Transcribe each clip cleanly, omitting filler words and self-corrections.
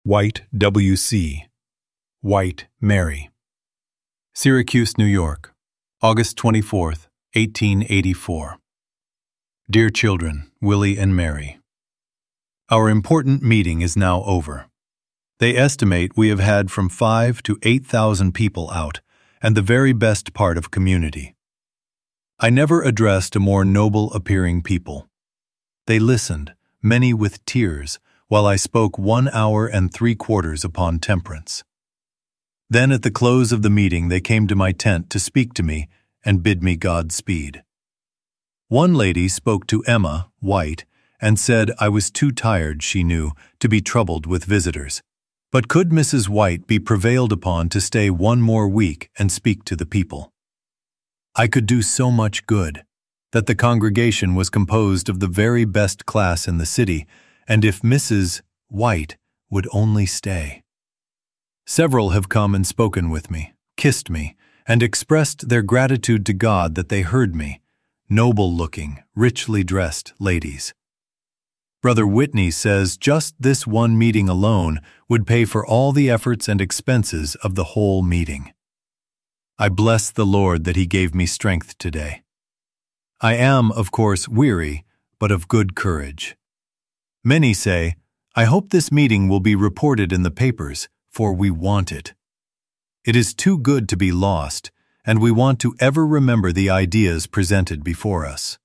White, W.C. White, Mary. Syracuse, New York, August 24, 1884. Dear children, Willie and Mary, our important meeting is now over. They estimate we have had from 5,000 to 8,000 people out, and the very best part of community. I never addressed a more noble-appearing people. They listened, many with tears, while I spoke 1 hour and 3/4 upon temperance. Then at the close of the meeting they came to my tent to speak to me and bid me Godspeed. One lady spoke to Emma, White, and said I was too tired, she knew, to be troubled with visitors. But could Mrs. White be prevailed upon to stay 1 more week and speak to the people? I could do so much good, that the congregation was composed of the very best class in the city, and if Mrs. White would only stay. Several have come and spoken with me, kissed me, and expressed their gratitude to God that they heard me, noble-looking, richly dressed ladies. Brother Whitney says just this one meeting alone would pay for all the efforts and expenses of the whole meeting. I bless the Lord that He gave me strength today. I am, of course, weary, but of good courage. Many say, I hope this meeting will be reported in the papers, for we want it. It is too good to be lost, and we want to ever remember the ideas presented before us.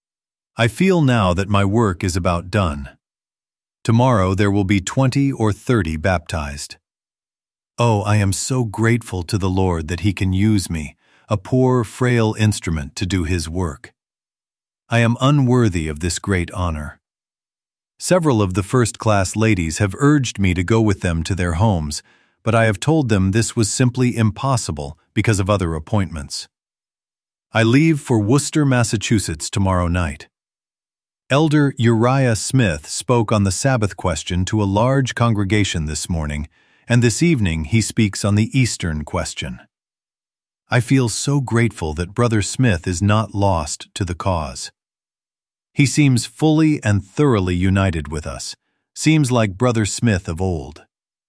I feel now that my work is about done. Tomorrow there will be 20 or 30 baptized. Oh, I am so grateful to the Lord that He can use me, a poor, frail instrument, to do His work. I am unworthy of this great honor. Several of the first-class ladies have urged me to go with them to their homes, but I have told them this was simply impossible because of other appointments. I leave for Worcester, Massachusetts tomorrow night. Elder Uriah Smith spoke on the Sabbath question to a large congregation this morning, and this evening he speaks on the Eastern question. I feel so grateful that Brother Smith is not lost to the cause. He seems fully and thoroughly united with us, seems like Brother Smith of old.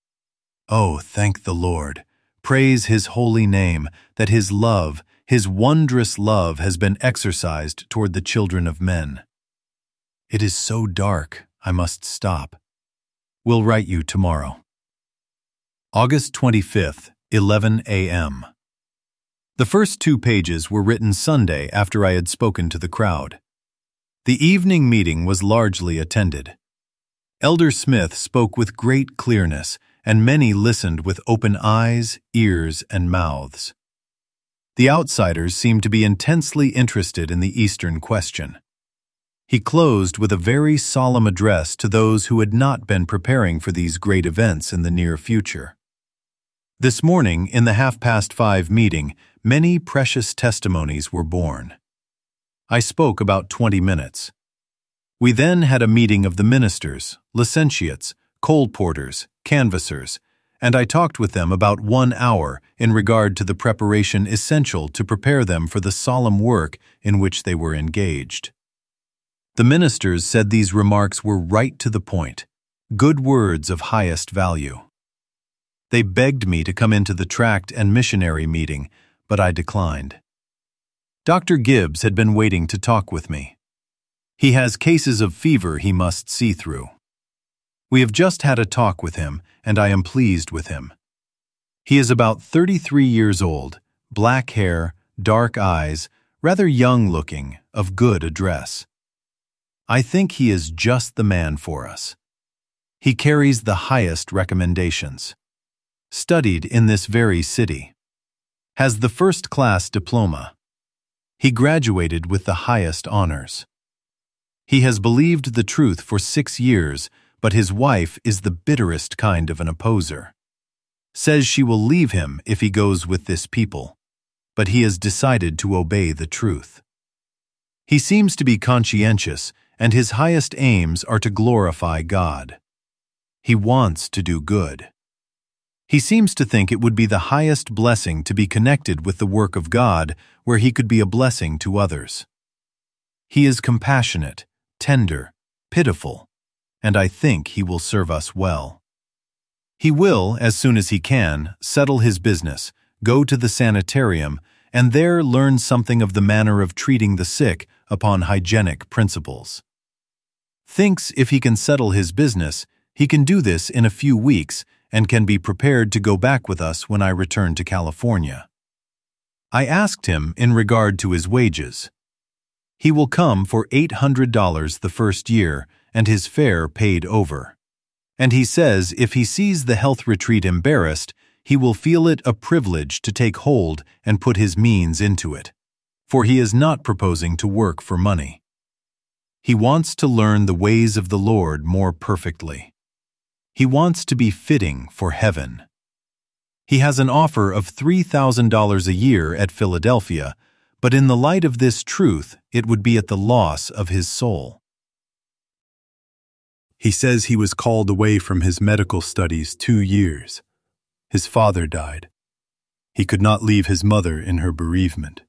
Oh, thank the Lord, praise His holy name, that His love, His wondrous love, has been exercised toward the children of men. It is so dark, I must stop. Will write you tomorrow. August 25th, 11 a.m. The first 2 pages were written Sunday after I had spoken to the crowd. The evening meeting was largely attended. Elder Smith spoke with great clearness, and many listened with open eyes, ears, and mouths. The outsiders seemed to be intensely interested in the Eastern question. He closed with a very solemn address to those who had not been preparing for these great events in the near future. This morning, in the 5:30 meeting, many precious testimonies were born. I spoke about 20 minutes. We then had a meeting of the ministers, licentiates, coal porters, canvassers, and I talked with them about 1 hour in regard to the preparation essential to prepare them for the solemn work in which they were engaged. The ministers said these remarks were right to the point, good words of highest value. They begged me to come into the tract and missionary meeting, but I declined. Dr. Gibbs had been waiting to talk with me. He has cases of fever he must see through. We have just had a talk with him, and I am pleased with him. He is about 33 years old, black hair, dark eyes, rather young-looking, of good address. I think he is just the man for us. He carries the highest recommendations. Studied in this very city. Has the first-class diploma. He graduated with the highest honors. He has believed the truth for 6 years, but his wife is the bitterest kind of an opposer. Says she will leave him if he goes with this people, but he has decided to obey the truth. He seems to be conscientious, and his highest aims are to glorify God. He wants to do good. He seems to think it would be the highest blessing to be connected with the work of God, where he could be a blessing to others. He is compassionate, tender, pitiful, and I think he will serve us well. He will, as soon as he can, settle his business, go to the sanitarium, and there learn something of the manner of treating the sick upon hygienic principles. Thinks if he can settle his business, he can do this in a few weeks and can be prepared to go back with us when I return to California. I asked him in regard to his wages. He will come for $800 the first year and his fare paid over. And he says if he sees the health retreat embarrassed, he will feel it a privilege to take hold and put his means into it, for he is not proposing to work for money. He wants to learn the ways of the Lord more perfectly. He wants to be fitting for heaven. He has an offer of $3,000 a year at Philadelphia, but in the light of this truth, it would be at the loss of his soul. He says he was called away from his medical studies 2 years. His father died. He could not leave his mother in her bereavement.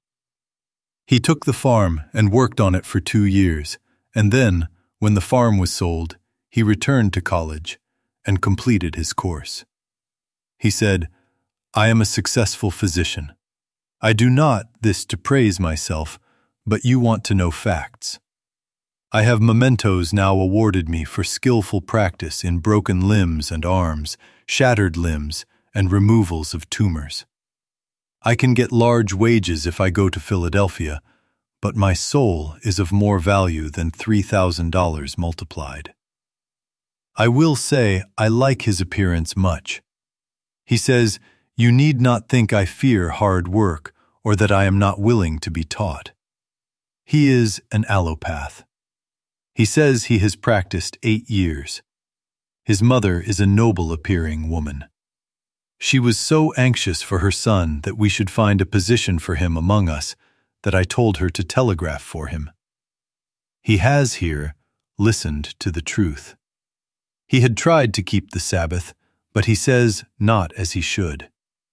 He took the farm and worked on it for 2 years, and then, when the farm was sold, he returned to college and completed his course. He said, "I am a successful physician. I do not this to praise myself, but you want to know facts. I have mementos now awarded me for skillful practice in broken limbs and arms, shattered limbs, and removals of tumors. I can get large wages if I go to Philadelphia, but my soul is of more value than $3,000 multiplied." I will say I like his appearance much. He says, "You need not think I fear hard work or that I am not willing to be taught." He is an allopath. He says he has practiced 8 years. His mother is a noble-appearing woman. She was so anxious for her son that we should find a position for him among us that I told her to telegraph for him. He has here listened to the truth. He had tried to keep the Sabbath, but he says not as he should.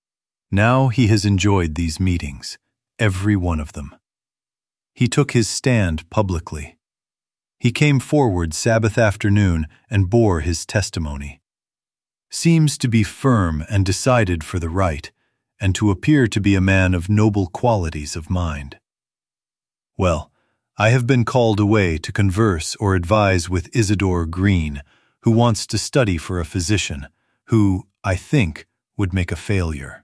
Now he has enjoyed these meetings, every one of them. He took his stand publicly. He came forward Sabbath afternoon and bore his testimony. Seems to be firm and decided for the right, and to appear to be a man of noble qualities of mind. Well, I have been called away to converse or advise with Isidore Green, who wants to study for a physician, who, I think, would make a failure.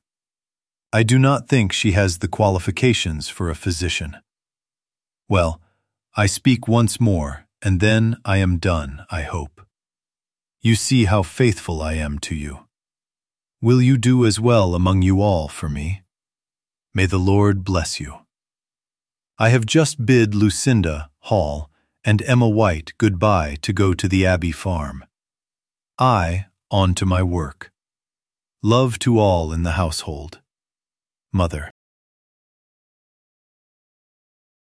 I do not think she has the qualifications for a physician. Well, I speak once more, and then I am done, I hope. You see how faithful I am to you. Will you do as well among you all for me? May the Lord bless you. I have just bid Lucinda Hall and Emma White goodbye to go to the Abbey Farm. I on to my work. Love to all in the household. Mother.